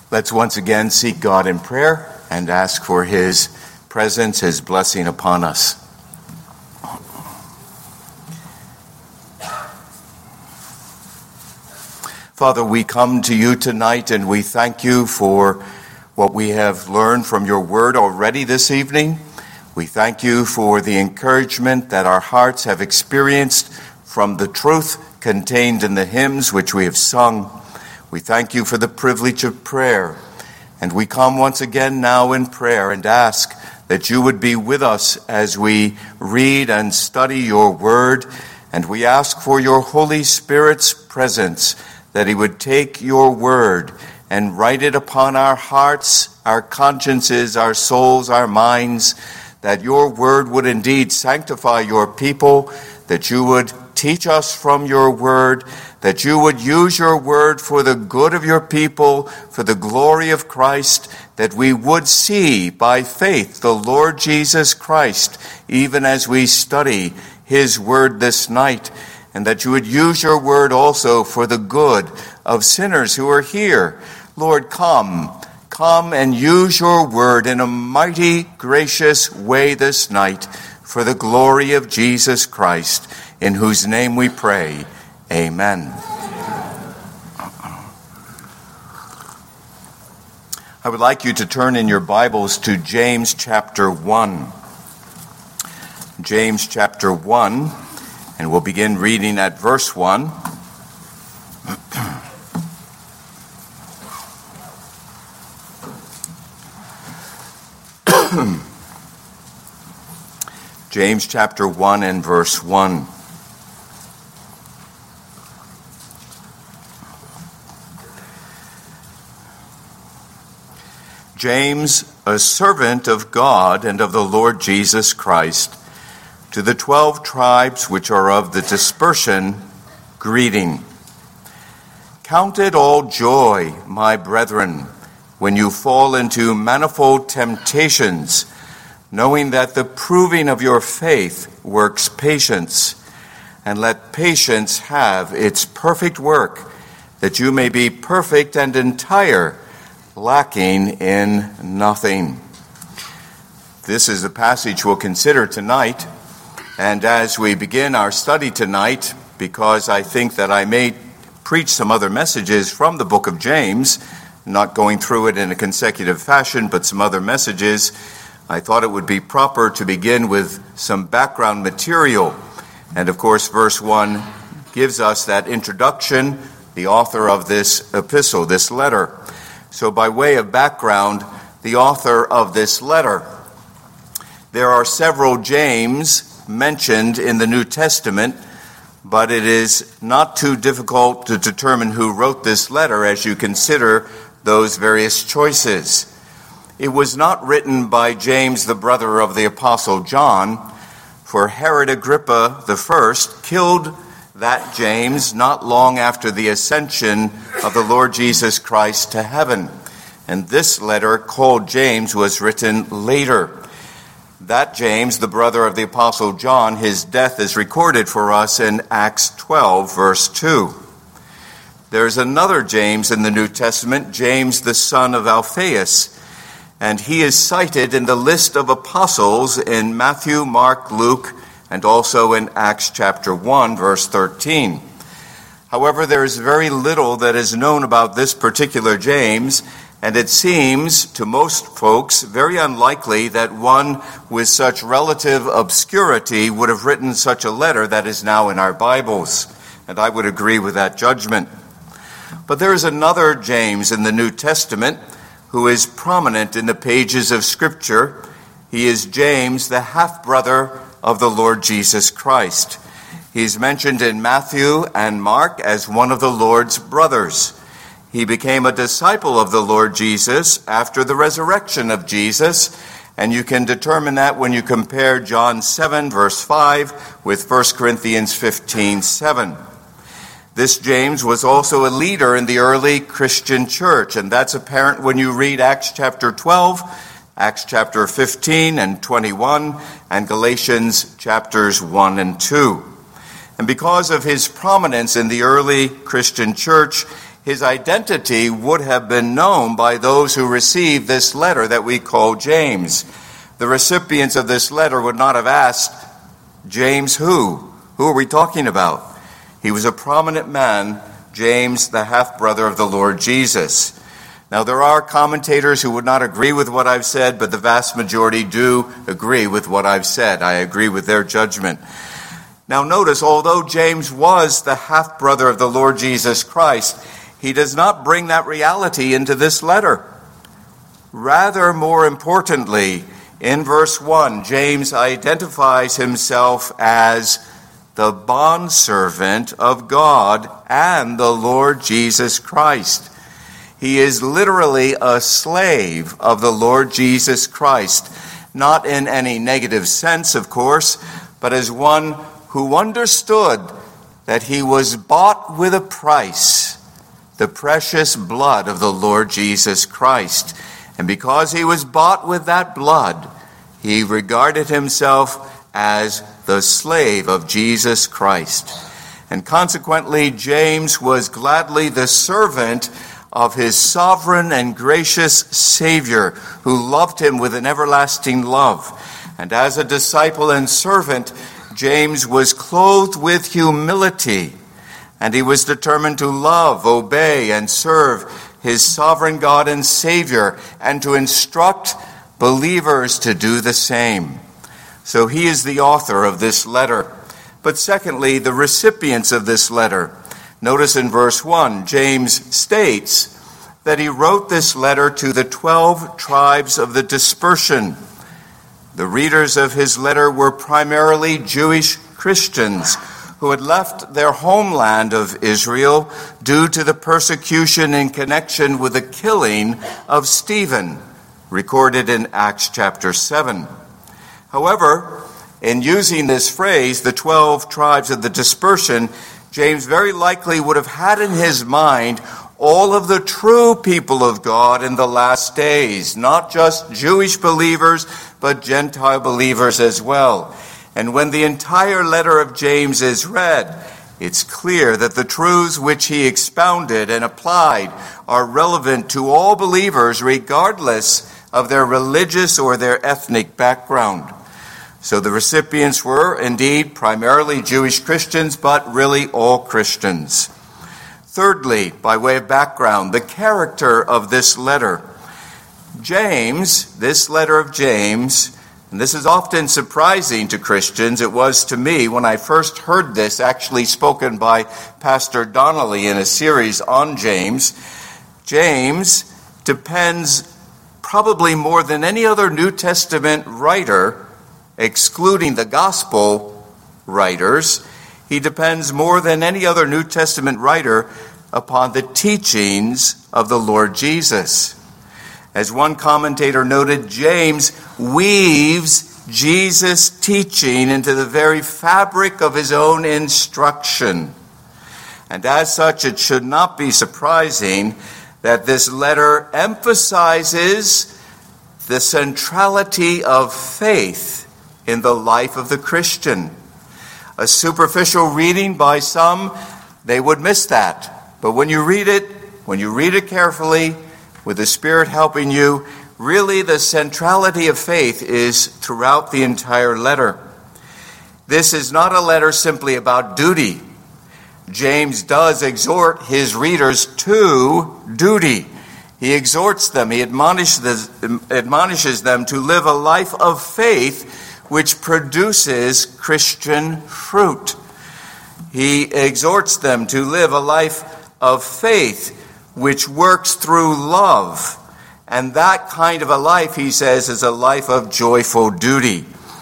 Let's once again seek God in prayer and ask for His presence, His blessing upon us. Father, we come to you tonight and we thank you for what we have learned from your word already this evening. We thank you for the encouragement that our hearts have experienced from the truth contained in the hymns which we have sung. We thank you for the privilege of prayer. And we come once again now in prayer and ask that you would be with us as we read and study your word. And we ask for your Holy Spirit's presence, that he would take your word and write it upon our hearts, our consciences, our souls, our minds, that your word would indeed sanctify your people, that you would teach us from your word, that you would use your word for the good of your people, for the glory of Christ, that we would see by faith the Lord Jesus Christ, even as we study his word this night, and that you would use your word also for the good of sinners who are here. Lord, come and use your word in a mighty, gracious way this night for the glory of Jesus Christ, in whose name we pray. Amen. I would like you to turn in your Bibles to James chapter 1. James chapter 1, and we'll begin reading at verse 1. James chapter 1 and verse 1. James, a servant of God and of the Lord Jesus Christ, to the 12 tribes which are of the dispersion, greeting. Count it all joy, my brethren, when you fall into manifold temptations, knowing that the proving of your faith works patience, and let patience have its perfect work, that you may be perfect and entire, lacking in nothing. This is the passage we'll consider tonight, and as we begin our study tonight, because I think that I may preach some other messages from the book of James, not going through it in a consecutive fashion, but some other messages, I thought it would be proper to begin with some background material. And of course, verse 1 gives us that introduction, the author of this epistle, this letter. So by way of background, the author of this letter. There are several James mentioned in the New Testament, but it is not too difficult to determine who wrote this letter as you consider those various choices. It was not written by James, the brother of the Apostle John, for Herod Agrippa I killed that James not long after the ascension of the Lord Jesus Christ to heaven. And this letter, called James, was written later. That James, the brother of the Apostle John, his death is recorded for us in Acts 12, verse 2. There's another James in the New Testament, James the son of Alphaeus, and he is cited in the list of apostles in Matthew, Mark, Luke, and also in Acts chapter 1, verse 13. However, there is very little that is known about this particular James, and it seems to most folks very unlikely that one with such relative obscurity would have written such a letter that is now in our Bibles, and I would agree with that judgment. But there is another James in the New Testament who is prominent in the pages of Scripture. He is James, the half-brother of the Lord Jesus Christ. He is mentioned in Matthew and Mark as one of the Lord's brothers. He became a disciple of the Lord Jesus after the resurrection of Jesus, and you can determine that when you compare John 7, verse 5, with 1 Corinthians 15, 7. This James was also a leader in the early Christian church, and that's apparent when you read Acts chapter 12, Acts chapter 15 and 21, and Galatians chapters 1 and 2. And because of his prominence in the early Christian church, his identity would have been known by those who received this letter that we call James. The recipients of this letter would not have asked, James who? Who are we talking about? He was a prominent man, James, the half-brother of the Lord Jesus. Now, there are commentators who would not agree with what I've said, but the vast majority do agree with what I've said. I agree with their judgment. Now, notice, although James was the half-brother of the Lord Jesus Christ, he does not bring that reality into this letter. Rather, more importantly, in verse 1, James identifies himself as the bondservant of God and the Lord Jesus Christ. He is literally a slave of the Lord Jesus Christ, not in any negative sense, of course, but as one who understood that he was bought with a price, the precious blood of the Lord Jesus Christ. And because he was bought with that blood, he regarded himself as the slave of Jesus Christ. And consequently, James was gladly the servant of his sovereign and gracious Savior, who loved him with an everlasting love. And as a disciple and servant, James was clothed with humility, and he was determined to love, obey, and serve his sovereign God and Savior, and to instruct believers to do the same. So he is the author of this letter. But secondly, the recipients of this letter. Notice in verse 1, James states that he wrote this letter to the 12 tribes of the dispersion. The readers of his letter were primarily Jewish Christians who had left their homeland of Israel due to the persecution in connection with the killing of Stephen, recorded in Acts chapter 7. However, in using this phrase, the 12 tribes of the dispersion, James very likely would have had in his mind all of the true people of God in the last days, not just Jewish believers, but Gentile believers as well. And when the entire letter of James is read, it's clear that the truths which he expounded and applied are relevant to all believers, regardless of their religious or their ethnic background. So the recipients were indeed primarily Jewish Christians, but really all Christians. Thirdly, by way of background, the character of this letter. James, this letter of James, and this is often surprising to Christians. It was to me when I first heard this actually spoken by Pastor Donnelly in a series on James. James depends probably more than any other New Testament writer, excluding the gospel writers, he depends more than any other New Testament writer upon the teachings of the Lord Jesus. As one commentator noted, James weaves Jesus' teaching into the very fabric of his own instruction. And as such, it should not be surprising that this letter emphasizes the centrality of faith in the life of the Christian. A superficial reading by some, they would miss that. But when you read it carefully, with the Spirit helping you, really the centrality of faith is throughout the entire letter. This is not a letter simply about duty. James does exhort his readers to duty. He exhorts them, he admonishes them to live a life of faith which produces Christian fruit. He exhorts them to live a life of faith which works through love. And that kind of a life, he says, is a life of joyful duty.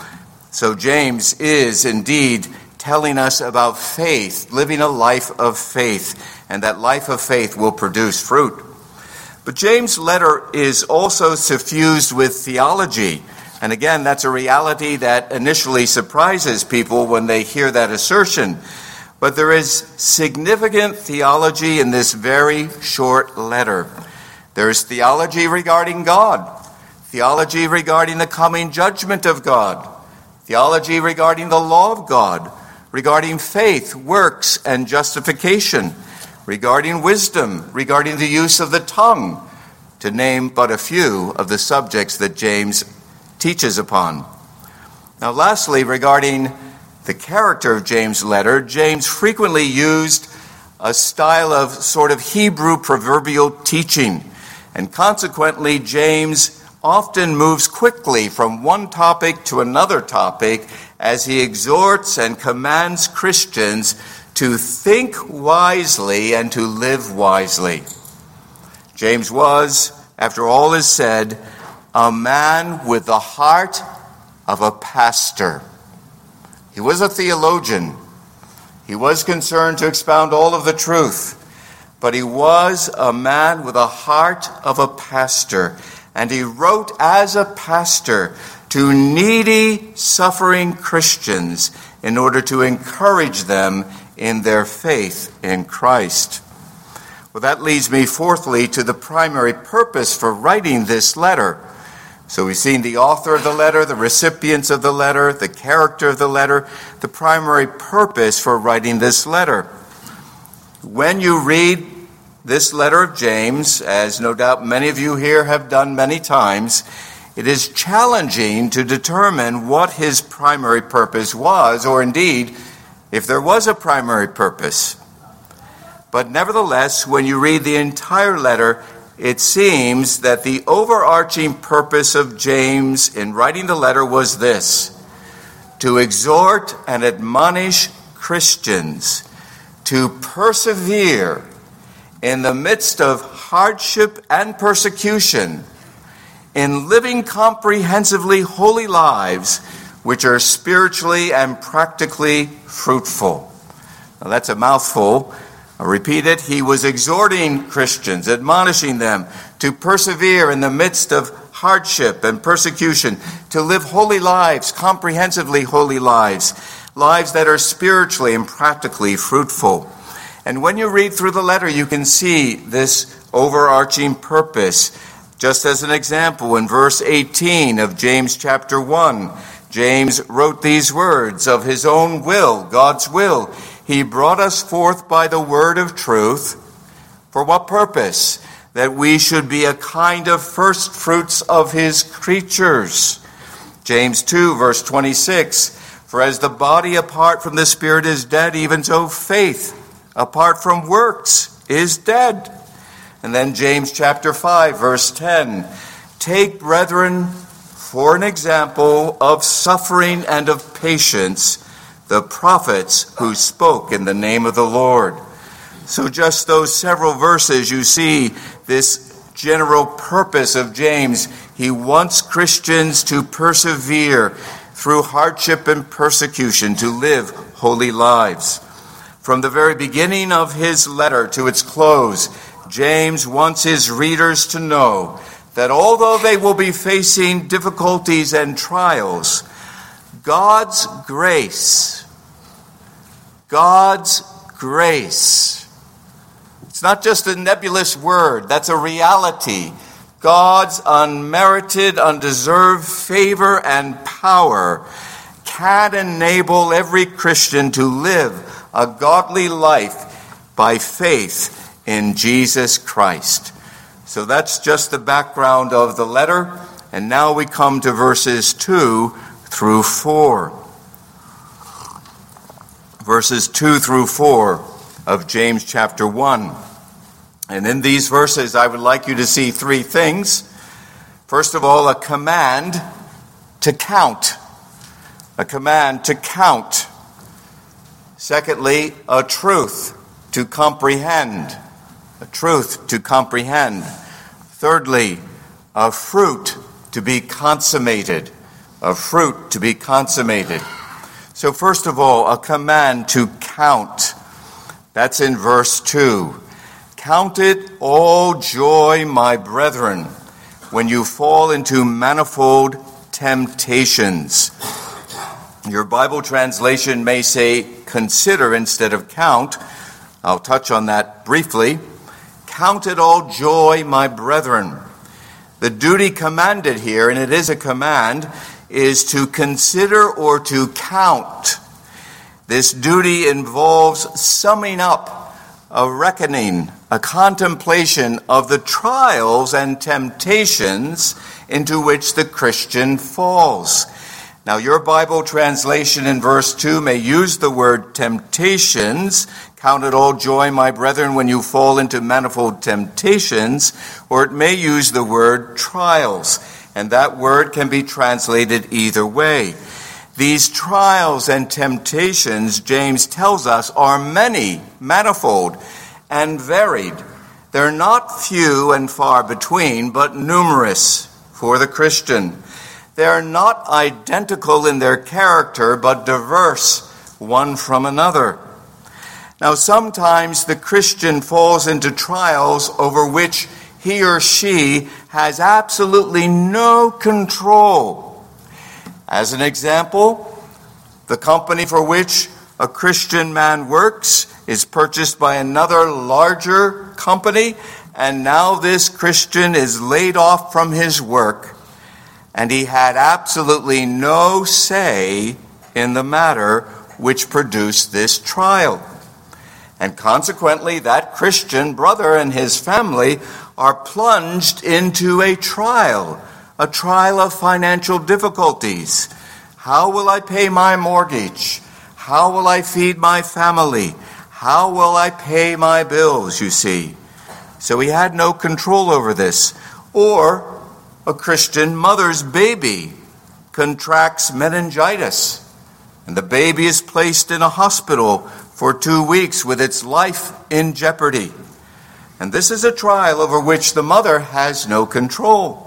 So James is indeed telling us about faith, living a life of faith, and that life of faith will produce fruit. But James' letter is also suffused with theology. And again, that's a reality that initially surprises people when they hear that assertion. But there is significant theology in this very short letter. There is theology regarding God, theology regarding the coming judgment of God, theology regarding the law of God, regarding faith, works, and justification, regarding wisdom, regarding the use of the tongue, to name but a few of the subjects that James teaches upon. Now, lastly, regarding the character of James' letter, James frequently used a style of sort of Hebrew proverbial teaching, and consequently, James often moves quickly from one topic to another topic as he exhorts and commands Christians to think wisely and to live wisely. James was, after all is said, a man with the heart of a pastor. He was a theologian. He was concerned to expound all of the truth, but he was a man with a heart of a pastor, and he wrote as a pastor to needy, suffering Christians in order to encourage them in their faith in Christ. Well, that leads me fourthly to the primary purpose for writing this letter. So we've seen the author of the letter, the recipients of the letter, the character of the letter, the primary purpose for writing this letter. When you read this letter of James, as no doubt many of you here have done many times, it is challenging to determine what his primary purpose was, or indeed, if there was a primary purpose. But nevertheless, when you read the entire letter, it seems that the overarching purpose of James in writing the letter was this: to exhort and admonish Christians to persevere in the midst of hardship and persecution in living comprehensively holy lives which are spiritually and practically fruitful. Now that's a mouthful. I'll repeat it. He was exhorting Christians, admonishing them to persevere in the midst of hardship and persecution, to live holy lives, comprehensively holy lives, lives that are spiritually and practically fruitful. And when you read through the letter, you can see this overarching purpose. Just as an example, in verse 18 of James chapter 1, James wrote these words: of his own will, God's will, he brought us forth by the word of truth. For what purpose? That we should be a kind of first fruits of his creatures. James 2, verse 26, for as the body apart from the Spirit is dead, even so faith apart from works is dead. And then James chapter 5, verse 10, take, brethren, for an example of suffering and of patience, the prophets who spoke in the name of the Lord. So just those several verses, you see this general purpose of James. He wants Christians to persevere through hardship and persecution, to live holy lives. From the very beginning of his letter to its close, James wants his readers to know that although they will be facing difficulties and trials, God's grace, it's not just a nebulous word, that's a reality. God's unmerited, undeserved favor and power can enable every Christian to live a godly life by faith in Jesus Christ. So that's just the background of the letter. And now we come to verses 2 through 4. Verses 2 through 4 of James chapter 1. And in these verses, I would like you to see three things. First of all, a command to count. A command to count. Secondly, a truth to comprehend. A truth to comprehend. Thirdly, a fruit to be consummated. A fruit to be consummated. So first of all, a command to count. That's in verse 2. Count it all joy, my brethren, when you fall into manifold temptations. Your Bible translation may say consider instead of count. I'll touch on that briefly. Count it all joy, my brethren. The duty commanded here, and it is a command, is to consider or to count. This duty involves summing up a reckoning, a contemplation of the trials and temptations into which the Christian falls. Now, your Bible translation in verse 2 may use the word temptations. Count it all joy, my brethren, when you fall into manifold temptations. Or it may use the word trials. And that word can be translated either way. These trials and temptations, James tells us, are many, manifold, and varied. They're not few and far between, but numerous for the Christian. They are not identical in their character, but diverse one from another. Now, sometimes the Christian falls into trials over which he or she has absolutely no control. As an example, the company for which a Christian man works is purchased by another larger company, and now this Christian is laid off from his work. And he had absolutely no say in the matter which produced this trial. And consequently, that Christian brother and his family are plunged into a trial of financial difficulties. How will I pay my mortgage? How will I feed my family? How will I pay my bills, you see? So he had no control over this. Or a Christian mother's baby contracts meningitis, and the baby is placed in a hospital for 2 weeks with its life in jeopardy. And this is a trial over which the mother has no control.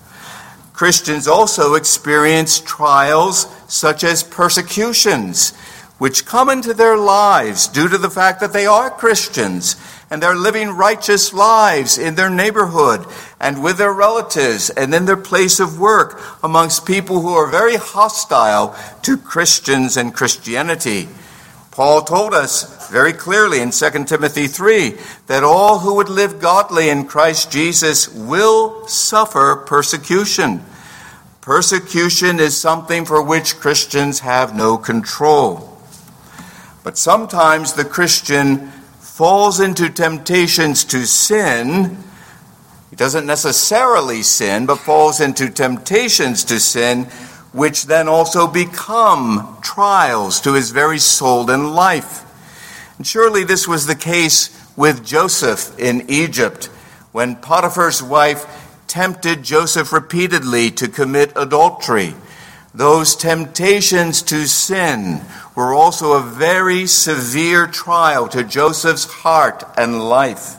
Christians also experience trials such as persecutions, which come into their lives due to the fact that they are Christians and they're living righteous lives in their neighborhood and with their relatives and in their place of work amongst people who are very hostile to Christians and Christianity. Paul told us very clearly in 2 Timothy 3 that all who would live godly in Christ Jesus will suffer persecution. Persecution is something for which Christians have no control. But sometimes the Christian falls into temptations to sin. He doesn't necessarily sin, but falls into temptations to sin, which then also become trials to his very soul and life. And surely this was the case with Joseph in Egypt, when Potiphar's wife tempted Joseph repeatedly to commit adultery. Those temptations to sin were also a very severe trial to Joseph's heart and life.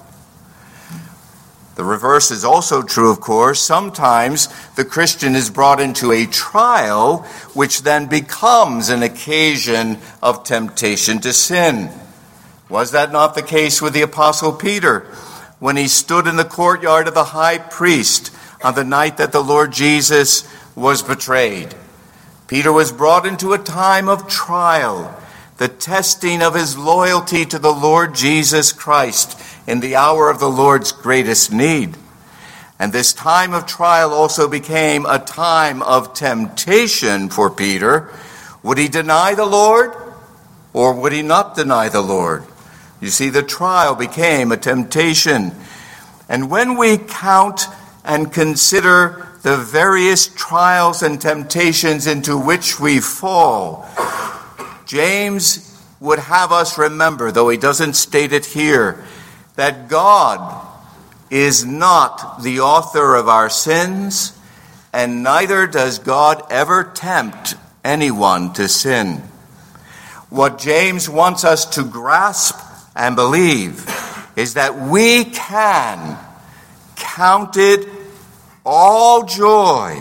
The reverse is also true, of course. Sometimes the Christian is brought into a trial, which then becomes an occasion of temptation to sin. Was that not the case with the Apostle Peter, when he stood in the courtyard of the high priest on the night that the Lord Jesus was betrayed? Peter was brought into a time of trial, the testing of his loyalty to the Lord Jesus Christ in the hour of the Lord's greatest need. And this time of trial also became a time of temptation for Peter. Would he deny the Lord, or would he not deny the Lord? You see, the trial became a temptation. And when we count and consider the various trials and temptations into which we fall, James would have us remember, though he doesn't state it here, that God is not the author of our sins, and neither does God ever tempt anyone to sin. What James wants us to grasp and believe is that we can count it all joy.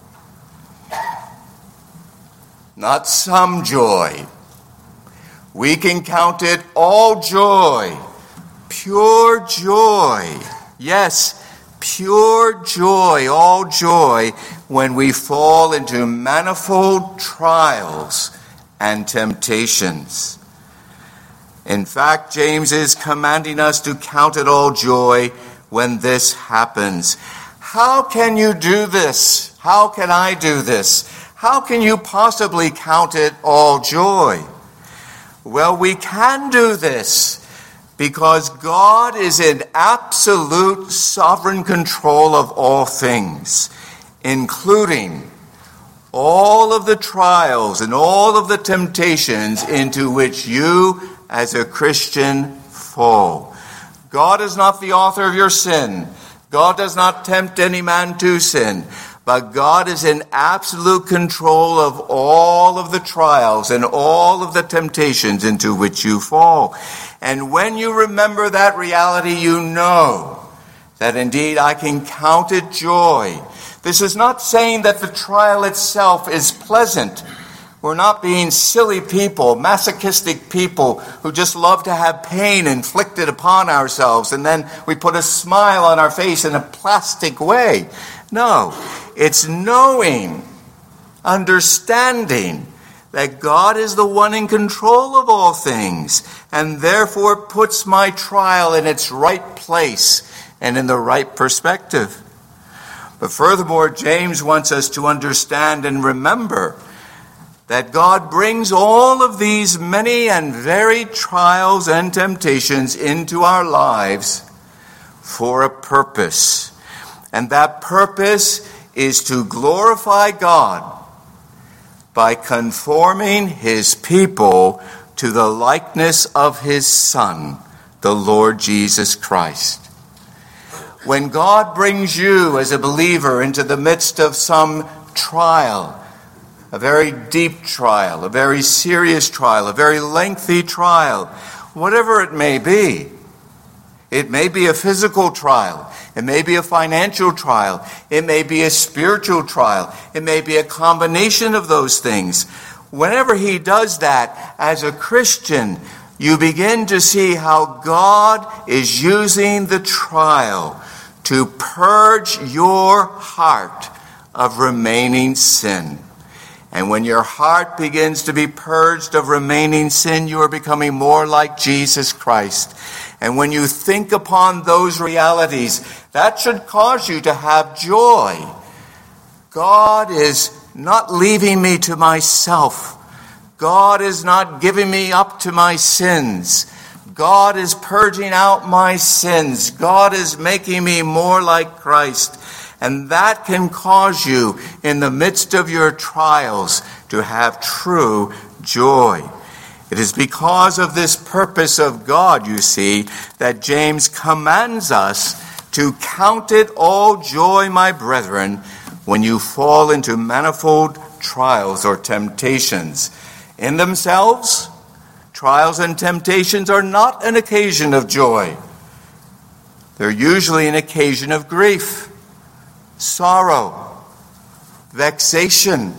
Not some joy. We can count it all joy. Pure joy. Yes, pure joy, all joy, when we fall into manifold trials and temptations. In fact, James is commanding us to count it all joy when this happens. How can you do this? How can I do this? How can you possibly count it all joy? Well, we can do this because God is in absolute sovereign control of all things, including all of the trials and all of the temptations into which you as a Christian fall. God is not the author of your sin. God does not tempt any man to sin. But God is in absolute control of all of the trials and all of the temptations into which you fall. And when you remember that reality, you know that indeed I can count it joy. This is not saying that the trial itself is pleasant. We're not being silly people, masochistic people who just love to have pain inflicted upon ourselves, and then we put a smile on our face in a plastic way. No, it's knowing, understanding that God is the one in control of all things, and therefore puts my trial in its right place and in the right perspective. But furthermore, James wants us to understand and remember that God brings all of these many and varied trials and temptations into our lives for a purpose. And that purpose is to glorify God by conforming his people to the likeness of his Son, the Lord Jesus Christ. When God brings you as a believer into the midst of some trial, a very deep trial, a very serious trial, a very lengthy trial, whatever it may be a physical trial, it may be a financial trial, it may be a spiritual trial, it may be a combination of those things. Whenever he does that, as a Christian, you begin to see how God is using the trial to purge your heart of remaining sin. And when your heart begins to be purged of remaining sin, you are becoming more like Jesus Christ. And when you think upon those realities, that should cause you to have joy. God is not leaving me to myself. God is not giving me up to my sins. God is purging out my sins. God is making me more like Christ. And that can cause you, in the midst of your trials, to have true joy. It is because of this purpose of God, you see, that James commands us to count it all joy, my brethren, when you fall into manifold trials or temptations. In themselves, trials and temptations are not an occasion of joy. They're usually an occasion of grief, sorrow, vexation,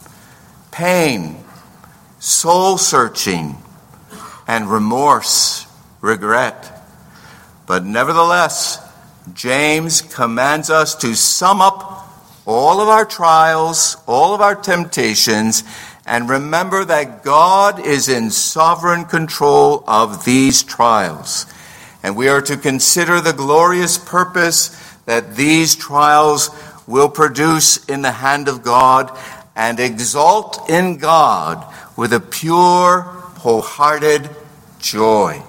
pain, soul-searching, and remorse, regret. But nevertheless, James commands us to sum up all of our trials, all of our temptations, and remember that God is in sovereign control of these trials. And we are to consider the glorious purpose that these trials will produce in the hand of God, and exult in God with a pure, wholehearted joy.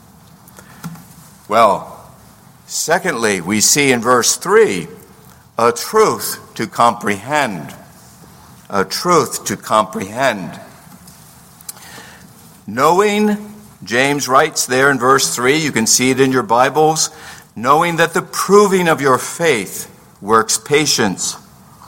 Well, secondly, we see in verse 3 a truth to comprehend. A truth to comprehend. Knowing, James writes there in verse 3, you can see it in your Bibles, knowing that the proving of your faith works patience.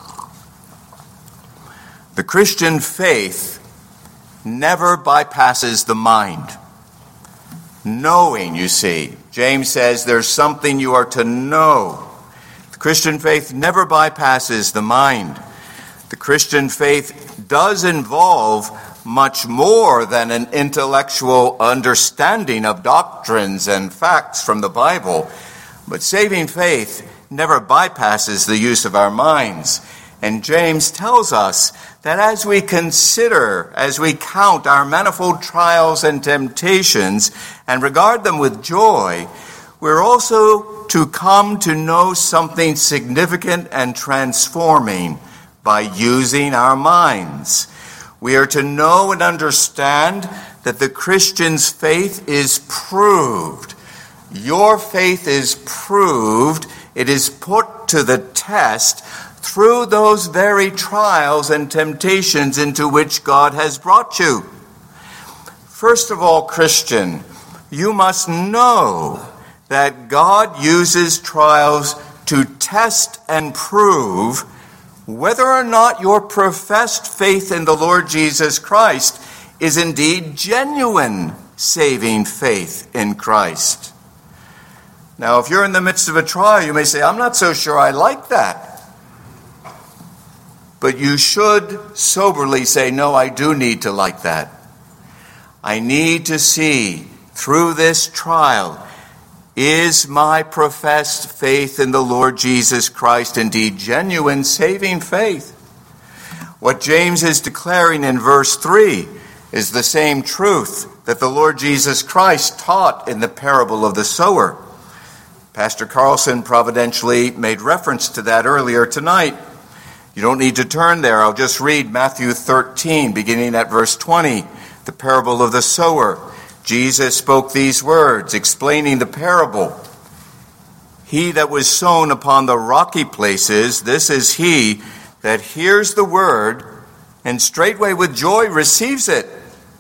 The Christian faith never bypasses the mind. Knowing, you see. James says there's something you are to know. The Christian faith never bypasses the mind. The Christian faith does involve much more than an intellectual understanding of doctrines and facts from the Bible. But saving faith never bypasses the use of our minds. And James tells us that as we consider, as we count our manifold trials and temptations and regard them with joy, we're also to come to know something significant and transforming by using our minds. We are to know and understand that the Christian's faith is proved Your faith is proved, it is put to the test through those very trials and temptations into which God has brought you. First of all, Christian, you must know that God uses trials to test and prove whether or not your professed faith in the Lord Jesus Christ is indeed genuine saving faith in Christ. Now, if you're in the midst of a trial, you may say, I'm not so sure I like that. But you should soberly say, no, I do need to like that. I need to see through this trial, is my professed faith in the Lord Jesus Christ indeed genuine saving faith? What James is declaring in verse 3 is the same truth that the Lord Jesus Christ taught in the parable of the sower. Pastor Carlson providentially made reference to that earlier tonight. You don't need to turn there. I'll just read Matthew 13, beginning at verse 20, the parable of the sower. Jesus spoke these words, explaining the parable. He that was sown upon the rocky places, this is he that hears the word, and straightway with joy receives it.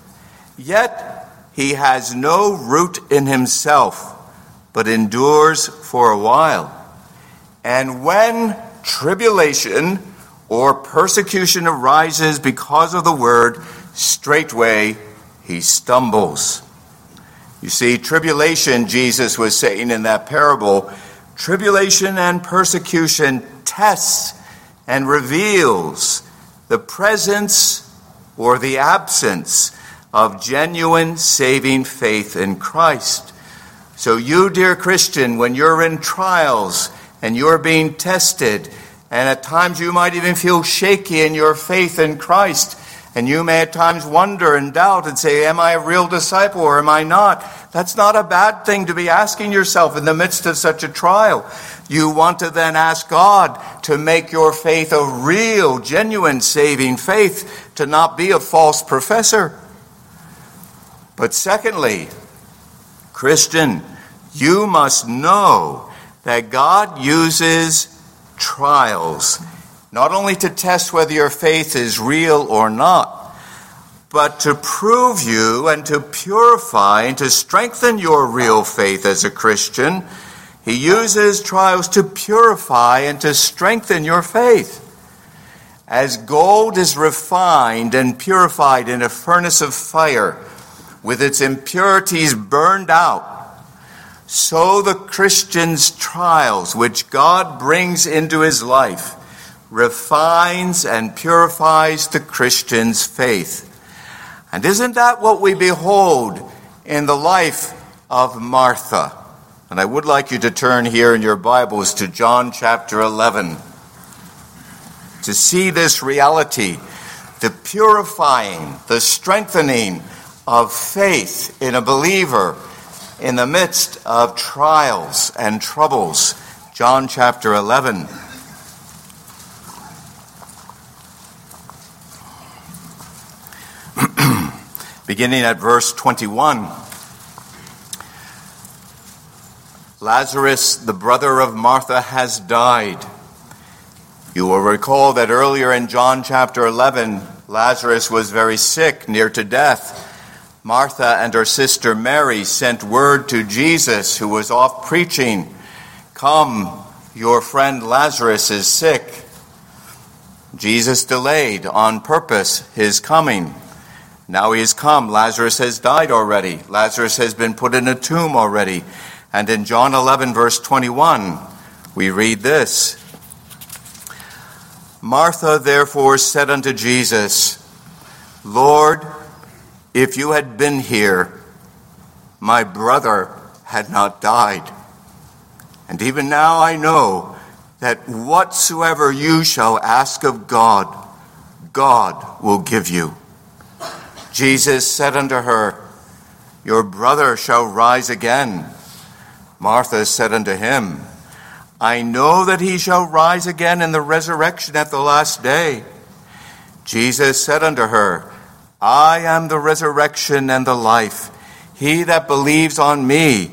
Yet he has no root in himself, but endures for a while. And when tribulation or persecution arises because of the word, straightway he stumbles. You see, tribulation, Jesus was saying in that parable, tribulation and persecution tests and reveals the presence or the absence of genuine saving faith in Christ. So you, dear Christian, when you're in trials and you're being tested, and at times you might even feel shaky in your faith in Christ, and you may at times wonder and doubt and say, am I a real disciple or am I not? That's not a bad thing to be asking yourself in the midst of such a trial. You want to then ask God to make your faith a real, genuine, saving faith, to not be a false professor. But secondly, Christian, you must know that God uses trials not only to test whether your faith is real or not, but to prove you and to purify and to strengthen your real faith as a Christian. He uses trials to purify and to strengthen your faith. As gold is refined and purified in a furnace of fire, with its impurities burned out, so the Christian's trials, which God brings into his life, refines and purifies the Christian's faith. And isn't that what we behold in the life of Martha? And I would like you to turn here in your Bibles to John chapter 11 to see this reality, the purifying, the strengthening of faith in a believer in the midst of trials and troubles. John chapter 11. Beginning at verse 21. Lazarus, the brother of Martha, has died. You will recall that earlier in John chapter 11, Lazarus was very sick, near to death. Martha and her sister Mary sent word to Jesus, who was off preaching, "Come, your friend Lazarus is sick." Jesus delayed on purpose his coming. Now he has come. Lazarus has died already. Lazarus has been put in a tomb already. And in John 11, verse 21, we read this. Martha therefore said unto Jesus, Lord, if you had been here, my brother had not died. And even now I know that whatsoever you shall ask of God, God will give you. Jesus said unto her, Your brother shall rise again. Martha said unto him, I know that he shall rise again in the resurrection at the last day. Jesus said unto her, I am the resurrection and the life. He that believes on me,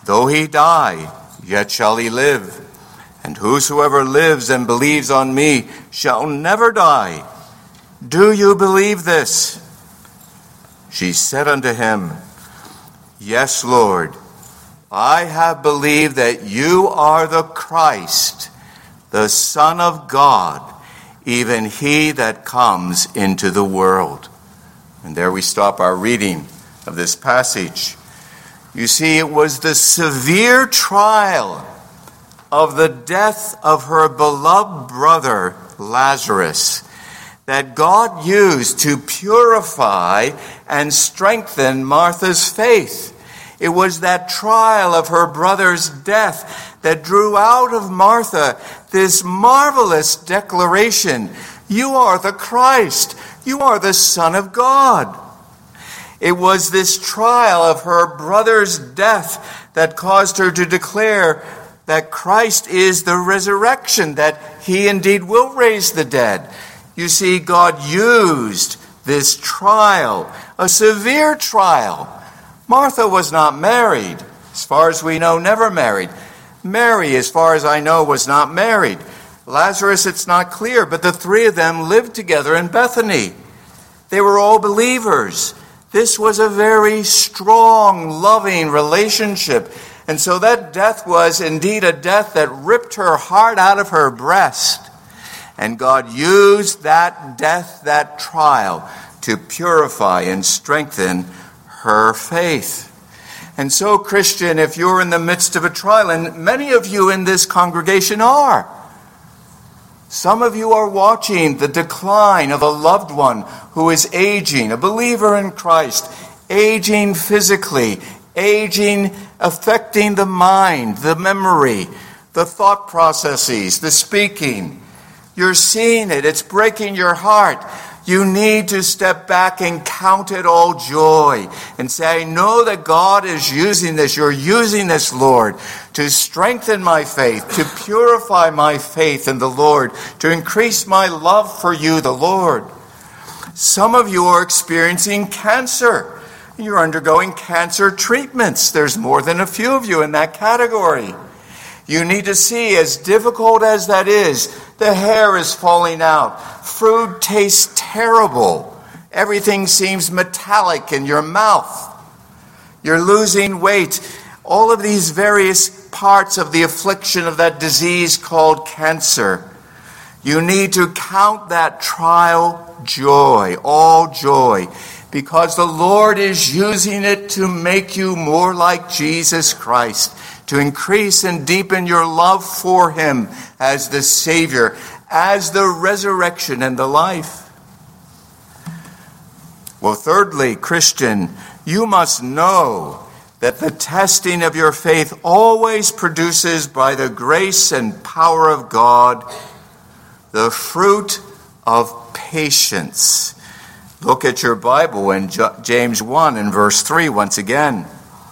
Though he die, yet shall he live. And whosoever lives and believes on me shall never die. Do you believe this? She said unto him, Yes, Lord. I have believed that you are the Christ, the Son of God, even he that comes into the world. And there we stop our reading of this passage. You see, it was the severe trial of the death of her beloved brother Lazarus that God used to purify and strengthen Martha's faith. It was that trial of her brother's death that drew out of Martha this marvelous declaration: You are the Christ. You are the Son of God. It was this trial of her brother's death that caused her to declare that Christ is the resurrection, that he indeed will raise the dead. You see, God used this trial, a severe trial. Martha was not married. As far as we know, never married. Mary, as far as I know, was not married. Lazarus, it's not clear, but the three of them lived together in Bethany. They were all believers. This was a very strong, loving relationship. And so that death was indeed a death that ripped her heart out of her breast. And God used that death, that trial, to purify and strengthen her faith. And so, Christian, if you're in the midst of a trial, and many of you in this congregation are, some of you are watching the decline of a loved one who is aging, a believer in Christ, aging physically, aging, affecting the mind, the memory, the thought processes, the speaking. You're seeing it. It's breaking your heart. You need to step back and count it all joy and say, I know that God is using this. You're using this, Lord, to strengthen my faith, to purify my faith in the Lord, to increase my love for you, the Lord. Some of you are experiencing cancer. You're undergoing cancer treatments. There's more than a few of you in that category. You need to see, as difficult as that is, the hair is falling out. Food tastes terrible. Everything seems metallic in your mouth. You're losing weight. All of these various parts of the affliction of that disease called cancer. You need to count that trial joy, all joy, because the Lord is using it to make you more like Jesus Christ, to increase and deepen your love for him as the Savior, as the resurrection and the life. Well, thirdly, Christian, you must know that the testing of your faith always produces, by the grace and power of God, the fruit of patience. Look at your Bible in James 1 and verse 3 once again.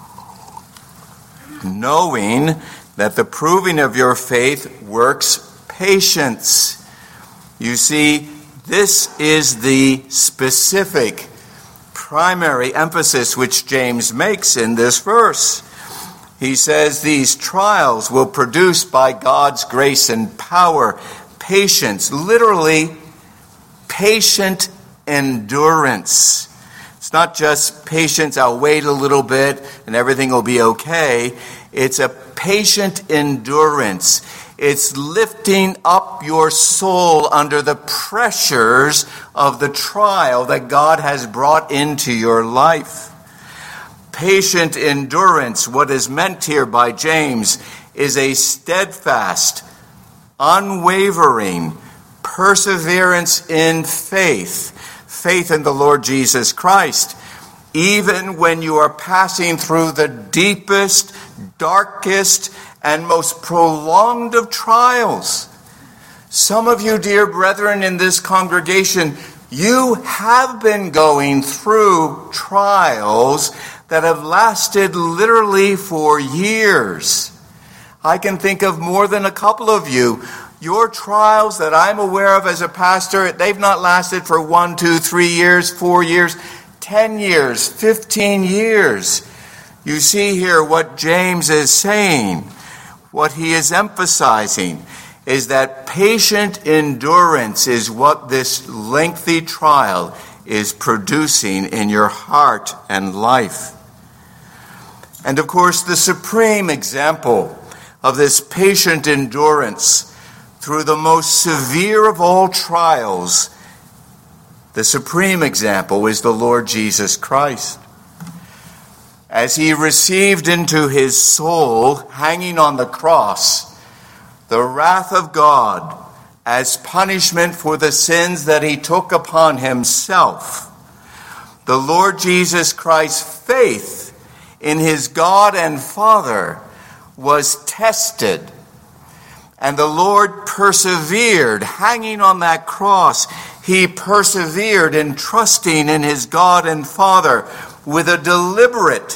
Knowing that the proving of your faith works patience. You see, this is the specific primary emphasis which James makes in this verse. He says these trials will produce, by God's grace and power, patience, literally patient endurance. It's not just patience, I'll wait a little bit and everything will be okay. It's a patient endurance. It's lifting up your soul under the pressures of the trial that God has brought into your life. Patient endurance, what is meant here by James, is a steadfast, unwavering perseverance in faith. Faith in the Lord Jesus Christ, even when you are passing through the deepest, darkest, and most prolonged of trials. Some of you, dear brethren, in this congregation, you have been going through trials that have lasted literally for years. I can think of more than a couple of you. Your trials that I'm aware of as a pastor, they've not lasted for 1, 2, 3 years, 4 years, 10 years, 15 years. You see here what James is saying, what he is emphasizing, is that patient endurance is what this lengthy trial is producing in your heart and life. And of course, the supreme example of this patient endurance through the most severe of all trials, the supreme example is the Lord Jesus Christ. As he received into his soul, hanging on the cross, the wrath of God as punishment for the sins that he took upon himself, the Lord Jesus Christ's faith in his God and Father was tested. And the Lord persevered, hanging on that cross. He persevered in trusting in his God and Father with a deliberate,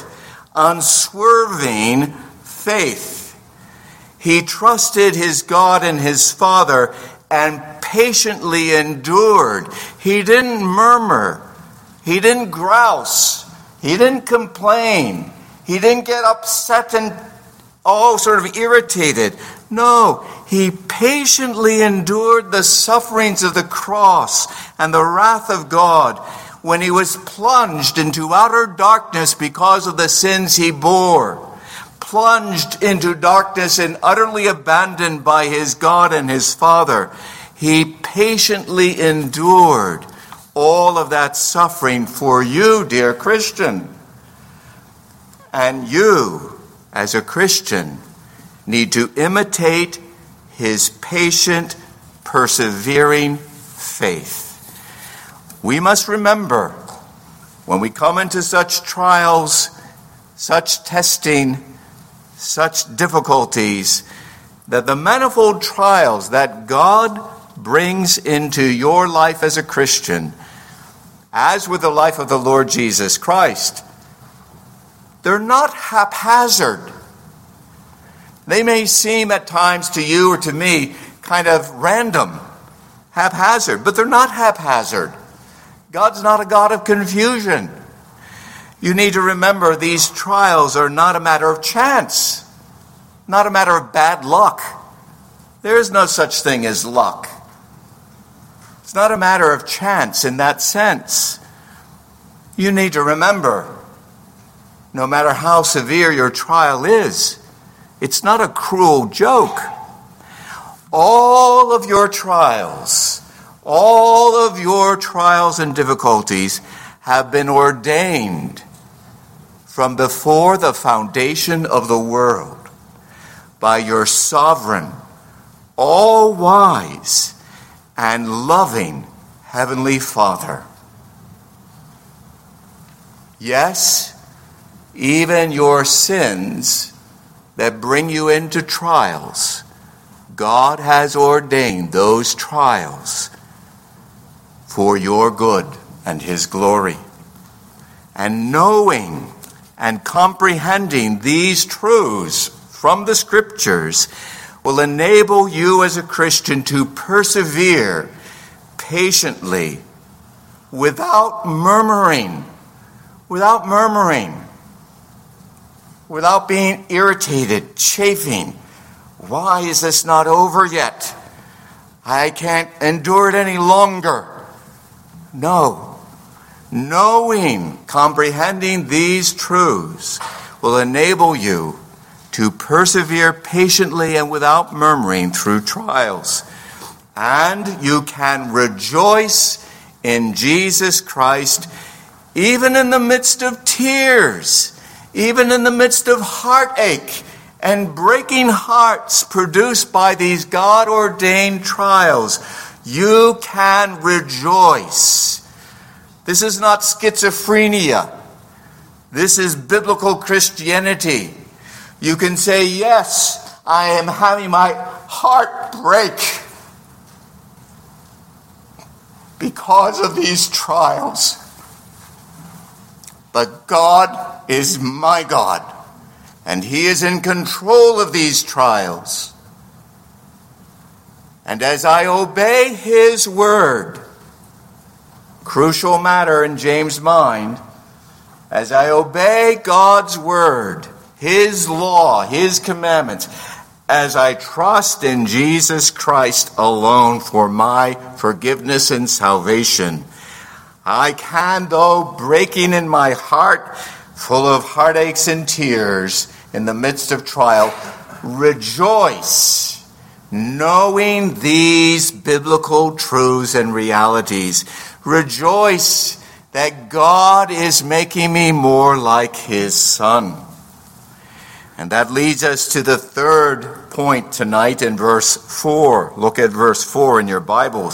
unswerving faith. He trusted his God and his Father and patiently endured. He didn't murmur. He didn't grouse. He didn't complain. He didn't get upset and sort of irritated. No, he patiently endured the sufferings of the cross and the wrath of God when he was plunged into utter darkness because of the sins he bore. Plunged into darkness and utterly abandoned by his God and his Father. He patiently endured all of that suffering for you, dear Christian. And you, as a Christian, need to imitate his patient, persevering faith. We must remember, when we come into such trials, such testing, such difficulties, that the manifold trials that God brings into your life as a Christian, as with the life of the Lord Jesus Christ, they're not haphazard. They may seem at times to you or to me kind of random, haphazard, but they're not haphazard. God's not a God of confusion. You need to remember these trials are not a matter of chance, not a matter of bad luck. There is no such thing as luck. It's not a matter of chance in that sense. You need to remember, no matter how severe your trial is, it's not a cruel joke. All of your trials and difficulties have been ordained from before the foundation of the world by your sovereign, all-wise, and loving Heavenly Father. Yes, even your sins that bring you into trials, God has ordained those trials for your good and his glory. And knowing and comprehending these truths from the Scriptures will enable you as a Christian to persevere patiently without murmuring, without being irritated, chafing. Why is this not over yet? I can't endure it any longer. No. Knowing, comprehending these truths will enable you to persevere patiently and without murmuring through trials. And you can rejoice in Jesus Christ even in the midst of tears, even in the midst of heartache and breaking hearts produced by these God-ordained trials. You can rejoice. This is not schizophrenia. This is biblical Christianity. You can say, yes, I am having my heart break because of these trials. But God is my God, and he is in control of these trials. And as I obey his word, crucial matter in James' mind, as I obey God's word, his law, his commandments, as I trust in Jesus Christ alone for my forgiveness and salvation, I can, though breaking in my heart, full of heartaches and tears in the midst of trial, rejoice, knowing these biblical truths and realities. Rejoice that God is making me more like his Son. And that leads us to the third point tonight in verse 4. Look at verse 4 in your Bibles.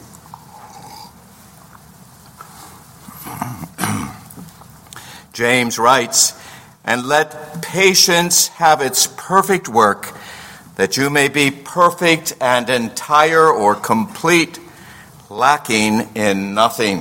James writes, "And let patience have its perfect work, that you may be perfect and entire or complete, lacking in nothing."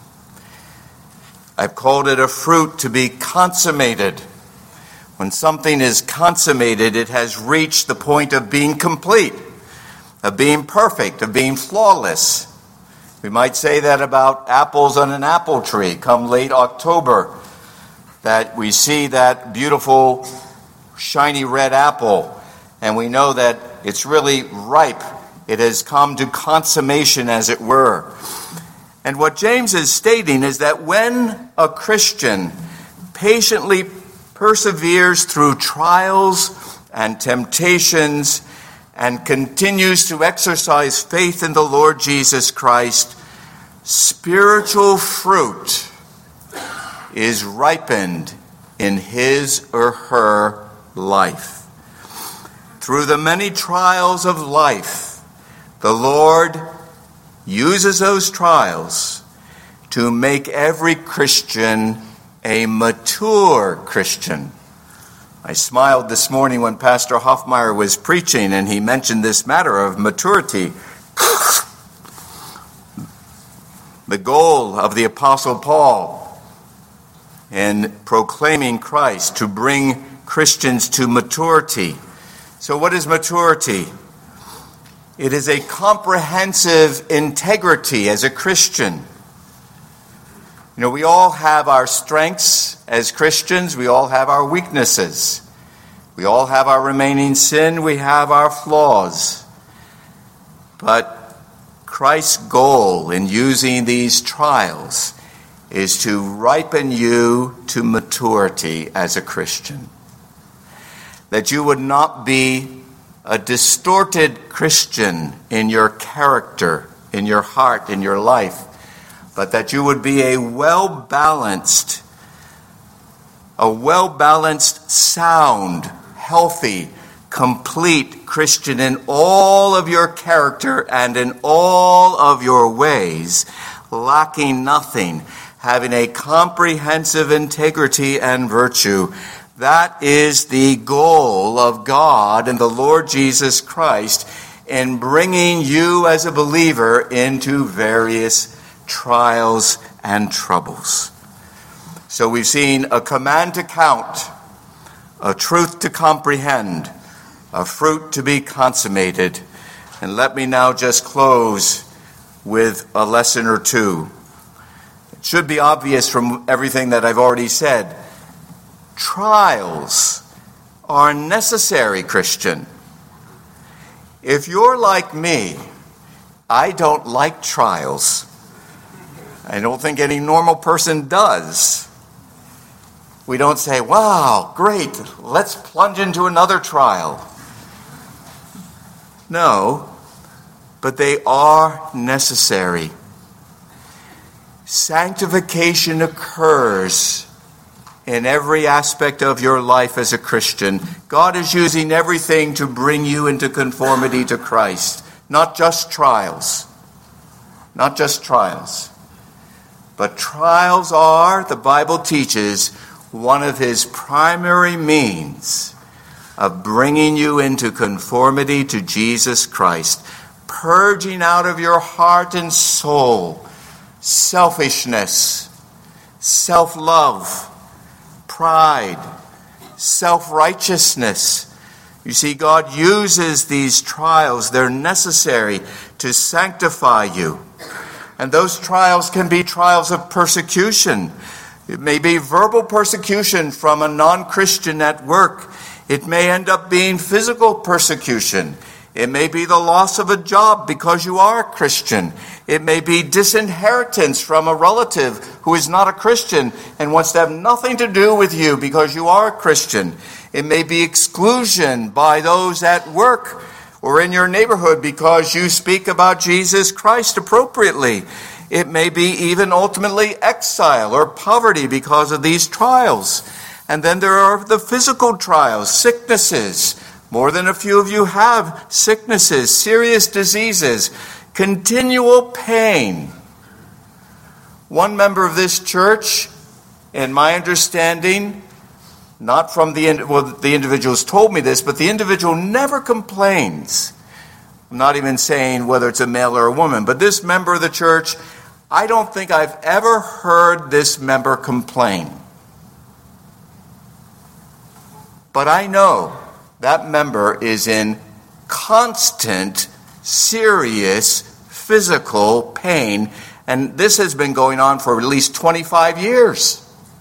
I've called it a fruit to be consummated. When something is consummated, it has reached the point of being complete, of being perfect, of being flawless. We might say that about apples on an apple tree come late October, that we see that beautiful, shiny red apple, and we know that it's really ripe. It has come to consummation, as it were. And what James is stating is that when a Christian patiently perseveres through trials and temptations and continues to exercise faith in the Lord Jesus Christ, spiritual fruit is ripened in his or her life. Through the many trials of life, the Lord uses those trials to make every Christian a mature Christian. I smiled this morning when Pastor Hoffmeyer was preaching and he mentioned this matter of maturity. The goal of the Apostle Paul in proclaiming Christ, to bring Christians to maturity. So what is maturity? It is a comprehensive integrity as a Christian. You know, we all have our strengths as Christians. We all have our weaknesses. We all have our remaining sin. We have our flaws. But Christ's goal in using these trials is to ripen you to maturity as a Christian. That you would not be a distorted Christian in your character, in your heart, in your life, but that you would be a well-balanced, sound, healthy, complete Christian in all of your character and in all of your ways, lacking nothing, having a comprehensive integrity and virtue. That is the goal of God and the Lord Jesus Christ in bringing you as a believer into various trials and troubles. So we've seen a command to count, a truth to comprehend, a fruit to be consummated. And let me now just close with a lesson or two. It should be obvious from everything that I've already said. Trials are necessary, Christian. If you're like me, I don't like trials. I don't think any normal person does. We don't say, wow, great, let's plunge into another trial. No, but they are necessary. Sanctification occurs in every aspect of your life as a Christian. God is using everything to bring you into conformity to Christ. Not just trials. Not just trials. But trials are, the Bible teaches, one of his primary means of bringing you into conformity to Jesus Christ. Purging out of your heart and soul selfishness, self-love, pride, self-righteousness. You see, God uses these trials. They're necessary to sanctify you. And those trials can be trials of persecution. It may be verbal persecution from a non-Christian at work. It may end up being physical persecution. It may be the loss of a job because you are a Christian. It may be disinheritance from a relative who is not a Christian and wants to have nothing to do with you because you are a Christian. It may be exclusion by those at work or in your neighborhood because you speak about Jesus Christ appropriately. It may be even ultimately exile or poverty because of these trials. And then there are the physical trials, sicknesses. More than a few of you have sicknesses, serious diseases, continual pain. One member of this church, in my understanding, not from the individuals told me this, but the individual never complains. I'm not even saying whether it's a male or a woman, but this member of the church, I don't think I've ever heard this member complain. But I know that member is in constant, serious, physical pain, and this has been going on for at least 25 years.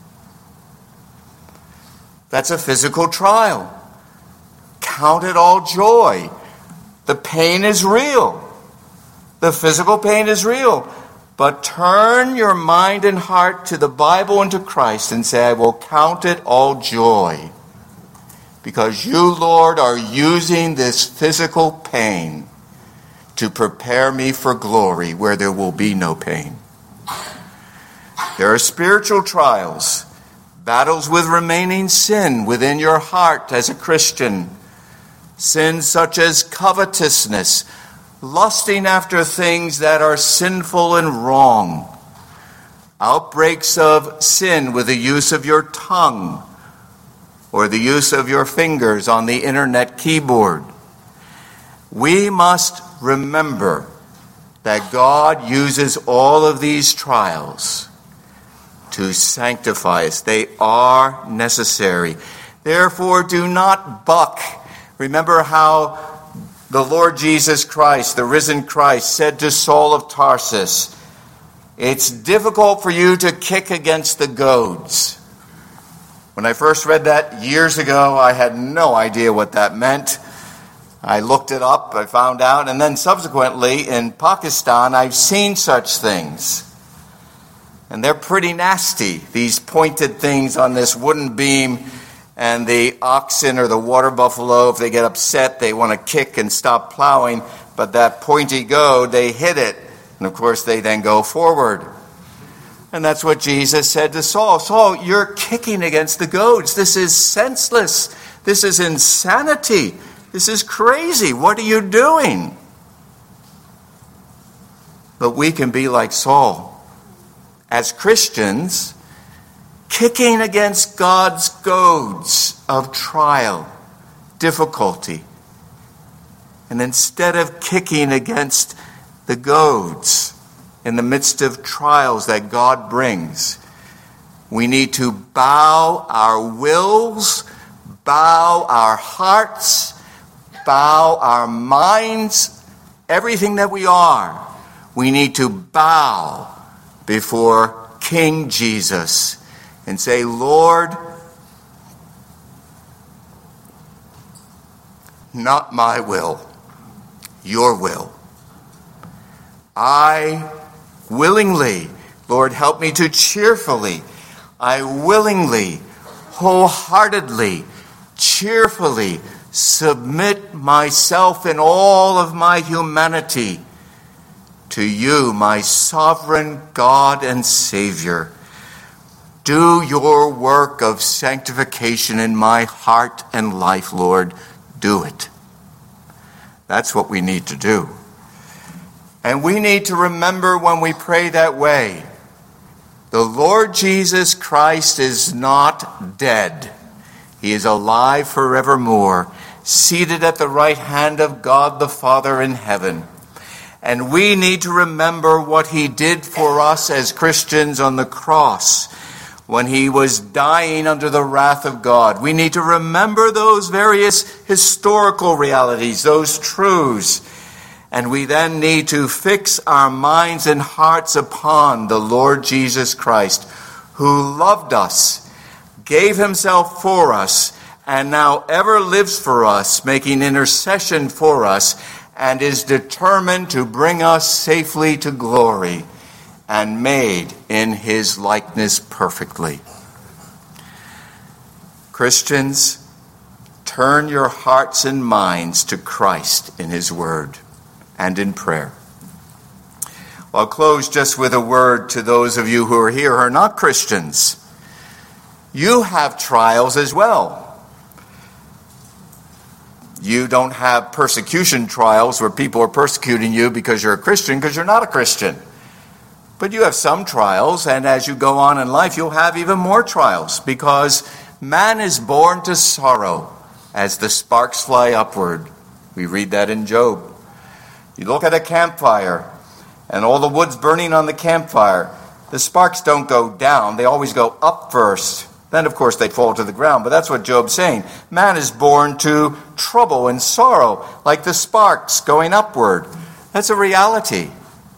That's a physical trial. Count it all joy. The pain is real. The physical pain is real. But turn your mind and heart to the Bible and to Christ and say, I will count it all joy. Because you, Lord, are using this physical pain to prepare me for glory where there will be no pain. There are spiritual trials, battles with remaining sin within your heart as a Christian. Sins such as covetousness, lusting after things that are sinful and wrong. Outbreaks of sin with the use of your tongue or the use of your fingers on the internet keyboard. We must remember that God uses all of these trials to sanctify us. They are necessary. Therefore, do not buck. Remember how the Lord Jesus Christ, the risen Christ, said to Saul of Tarsus, it's difficult for you to kick against the goads. When I first read that years ago, I had no idea what that meant. I looked it up, I found out, and then subsequently in Pakistan, I've seen such things. And they're pretty nasty, these pointed things on this wooden beam, and the oxen or the water buffalo, if they get upset, they want to kick and stop plowing, but that pointy goad, they hit it, and of course they then go forward. And that's what Jesus said to Saul. Saul, you're kicking against the goads. This is senseless. This is insanity. This is crazy. What are you doing? But we can be like Saul. As Christians, kicking against God's goads of trial, difficulty. And instead of kicking against the goads in the midst of trials that God brings, we need to bow our wills, bow our hearts, bow our minds, everything that we are. We need to bow before King Jesus and say, Lord, not my will, your will. I willingly, Lord, help me to cheerfully, I willingly, wholeheartedly, cheerfully submit myself in all of my humanity to you, my sovereign God and Savior. Do your work of sanctification in my heart and life, Lord. Do it. That's what we need to do. And we need to remember when we pray that way, the Lord Jesus Christ is not dead. He is alive forevermore, seated at the right hand of God the Father in heaven. And we need to remember what he did for us as Christians on the cross when he was dying under the wrath of God. We need to remember those various historical realities, those truths. And we then need to fix our minds and hearts upon the Lord Jesus Christ, who loved us, gave himself for us, and now ever lives for us, making intercession for us, and is determined to bring us safely to glory, and made in his likeness perfectly. Christians, turn your hearts and minds to Christ in his word and in prayer. I'll close just with a word to those of you who are here who are not Christians. You have trials as well. You don't have persecution trials where people are persecuting you because you're a Christian, because you're not a Christian. But you have some trials, and as you go on in life, you'll have even more trials, because man is born to sorrow as the sparks fly upward. We read that in Job. You look at a campfire, and all the wood's burning on the campfire. The sparks don't go down, they always go up first. Then, of course, they fall to the ground. But that's what Job's saying. Man is born to trouble and sorrow, like the sparks going upward. That's a reality.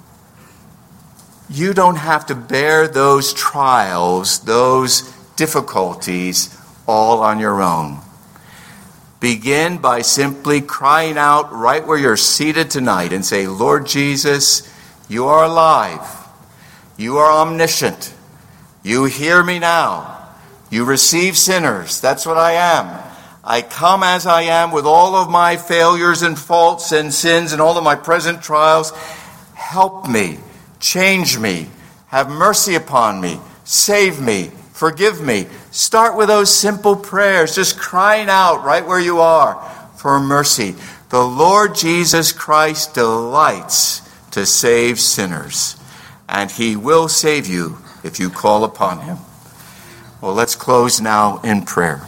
You don't have to bear those trials, those difficulties, all on your own. Begin by simply crying out right where you're seated tonight and say, Lord Jesus, you are alive. You are omniscient. You hear me now. You receive sinners. That's what I am. I come as I am with all of my failures and faults and sins and all of my present trials. Help me. Change me. Have mercy upon me. Save me. Forgive me. Start with those simple prayers, just crying out right where you are for mercy. The Lord Jesus Christ delights to save sinners, and he will save you if you call upon him. Well, let's close now in prayer.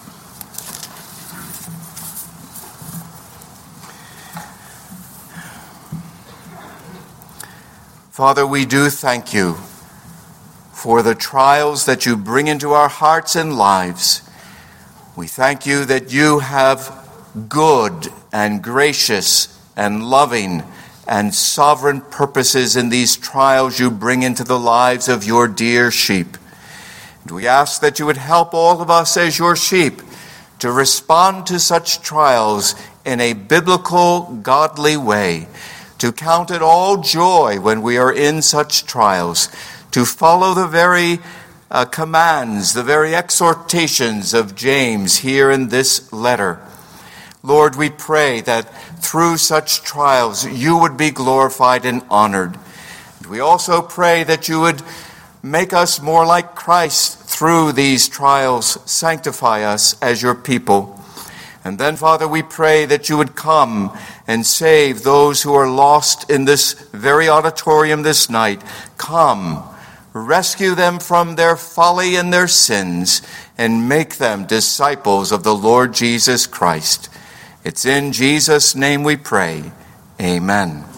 Father, we do thank you for the trials that you bring into our hearts and lives. We thank you that you have good and gracious and loving and sovereign purposes in these trials you bring into the lives of your dear sheep. And we ask that you would help all of us as your sheep to respond to such trials in a biblical, godly way, to count it all joy when we are in such trials, to follow the very commands, the very exhortations of James here in this letter. Lord, we pray that through such trials you would be glorified and honored. And we also pray that you would make us more like Christ through these trials. Sanctify us as your people. And then, Father, we pray that you would come and save those who are lost in this very auditorium this night. Come, rescue them from their folly and their sins, and make them disciples of the Lord Jesus Christ. It's in Jesus' name we pray. Amen.